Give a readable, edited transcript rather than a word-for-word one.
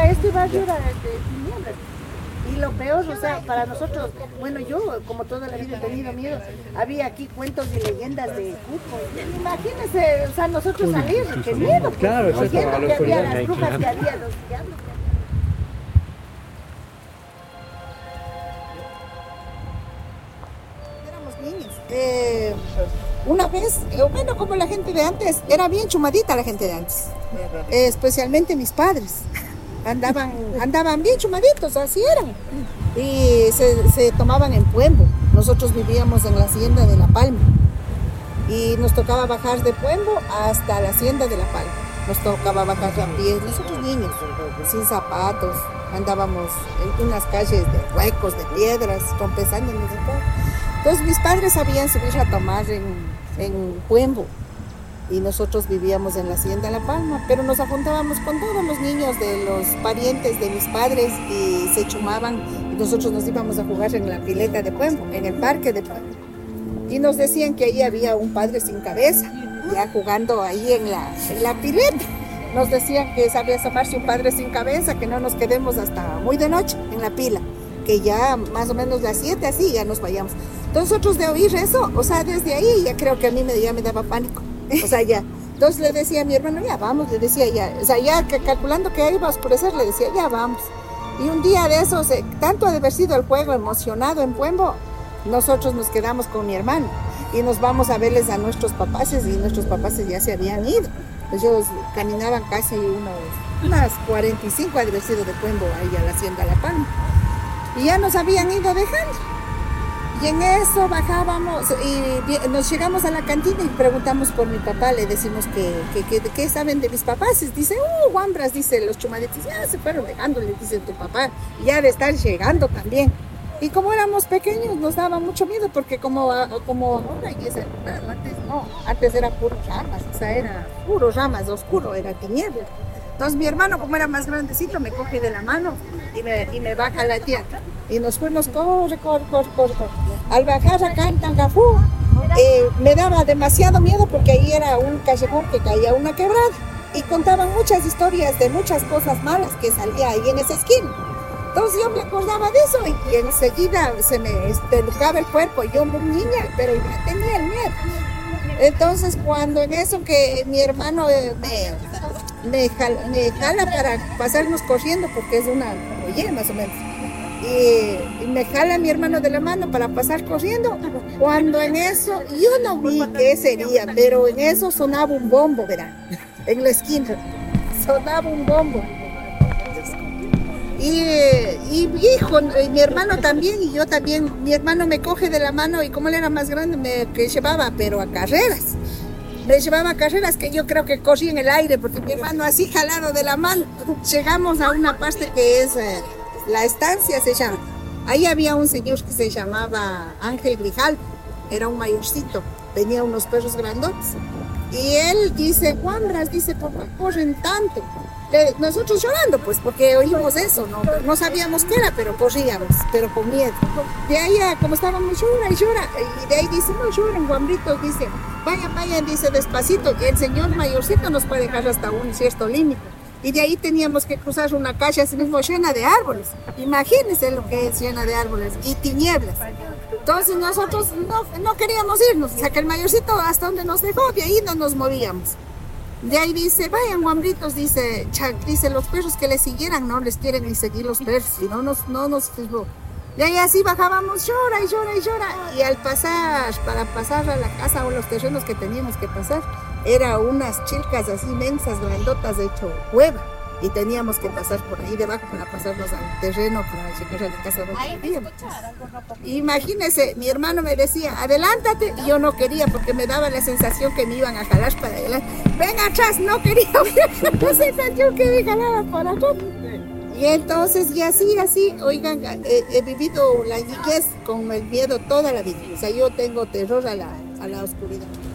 este barrio era de tinieblas. Y lo peor, o sea, para nosotros, bueno, yo como toda la vida he tenido miedo, había aquí cuentos y leyendas de cuco. Imagínense, o sea, nosotros salir, qué miedo. Claro, Oyendo eso, a la que había oscuridad. las brujas, que había los diablos. Éramos niños. Una vez, bueno, como la gente de antes, era bien chumadita la gente de antes, especialmente mis padres. Andaban bien chumaditos, así eran. Y se tomaban en Puembo. Nosotros vivíamos en la hacienda de La Palma. Y nos tocaba bajar de Puembo hasta la hacienda de La Palma. Nos tocaba bajar a pie, nosotros niños, sin zapatos. Andábamos en unas calles de huecos, de piedras, trompezándonos y todo. Entonces mis padres sabían subir a tomar en Puembo. Y nosotros vivíamos en la hacienda La Palma, pero nos juntábamos con todos los niños de los parientes de mis padres y se chumaban y nosotros nos íbamos a jugar en la pileta de Puembo, en el parque de Puembo. Y nos decían que ahí había un padre sin cabeza, ya jugando ahí en la pileta. Nos decían que sabía asomarse un padre sin cabeza, que no nos quedemos hasta muy de noche en la pila, que ya más o menos las 7 así ya nos vayamos. Entonces nosotros de oír eso, o sea, desde ahí ya creo que a mí ya me daba pánico. O sea, ya. Entonces le decía a mi hermano, ya vamos, le decía ya. O sea, ya calculando que iba a oscurecer, le decía, ya vamos. Y un día de esos, tanto ha de haber sido el juego emocionado en Puembo, nosotros nos quedamos con mi hermano y nos vamos a verles a nuestros papás y nuestros papás ya se habían ido. Ellos caminaban casi unas 45 ha de haber sido de Puembo ahí a la hacienda La Palma. Y ya nos habían ido dejando. Y en eso bajábamos y nos llegamos a la cantina y preguntamos por mi papá, le decimos ¿qué saben de mis papás? Dice, guambras, dice, los chumaditos, ya se fueron dejando, le dice tu papá, ya de estar llegando también. Y como éramos pequeños nos daba mucho miedo porque como ahora y ese, antes era puro ramas, o sea, era puro ramas, oscuro, era tiniebla. Entonces mi hermano, como era más grandecito, me coge de la mano y me baja la tía. Y nos fuimos, corre. Al bajar acá en Tangafú, me daba demasiado miedo porque ahí era un callejón que caía una quebrada. Y contaban muchas historias de muchas cosas malas que salía ahí en esa esquina. Entonces yo me acordaba de eso y enseguida se me espelucaba el cuerpo. Yo muy niña, pero yo tenía el miedo. Entonces cuando en eso que mi hermano me jala para pasarnos corriendo porque es una oye más o menos y me jala mi hermano de la mano para pasar corriendo, cuando en eso yo no vi qué sería, pero en eso sonaba un bombo, verá, en la esquina sonaba un bombo y mi hermano también y yo también. Mi hermano me coge de la mano y como él era más grande me llevaba pero a carreras. Me llevaba a carreras que yo creo que corrí en el aire porque mi hermano así jalado de la mano. Llegamos a una parte que es la estancia, se llama. Ahí había un señor que se llamaba Ángel Grijal, era un mayorcito, tenía unos perros grandotes. Y él dice, Juanbras, dice, ¿por qué corren tanto? Nosotros llorando, pues, porque oímos eso, no sabíamos qué era, pero corríamos, pero con miedo. De ahí, como estábamos, llora, y de ahí dice, no lloren, guambritos, dice, vayan, dice, despacito, y el señor mayorcito nos puede dejar hasta un cierto límite. Y de ahí teníamos que cruzar una calle así mismo llena de árboles. Imagínense lo que es llena de árboles y tinieblas. Entonces nosotros no queríamos irnos, o sea que el mayorcito hasta donde nos dejó, de ahí no nos movíamos. De ahí dice, vayan guambritos, dice, los perros que les siguieran no les quieren ni seguir los perros, y no nos fijó. De ahí así bajábamos, llora. Y al pasar, para pasar a la casa o los terrenos que teníamos que pasar, eran unas chilcas así inmensas, grandotas, de hecho cueva. Y teníamos que pasar por ahí debajo para pasarnos al terreno para llegar a la casa donde vivíamos. Imagínense, mi hermano me decía, adelántate, y yo no quería porque me daba la sensación que me iban a jalar para adelante. Ven atrás, no quería, la sensación que me jalaban para atrás. Y entonces, y así, oigan, he vivido la niñez con el miedo toda la vida. O sea, yo tengo terror a la oscuridad.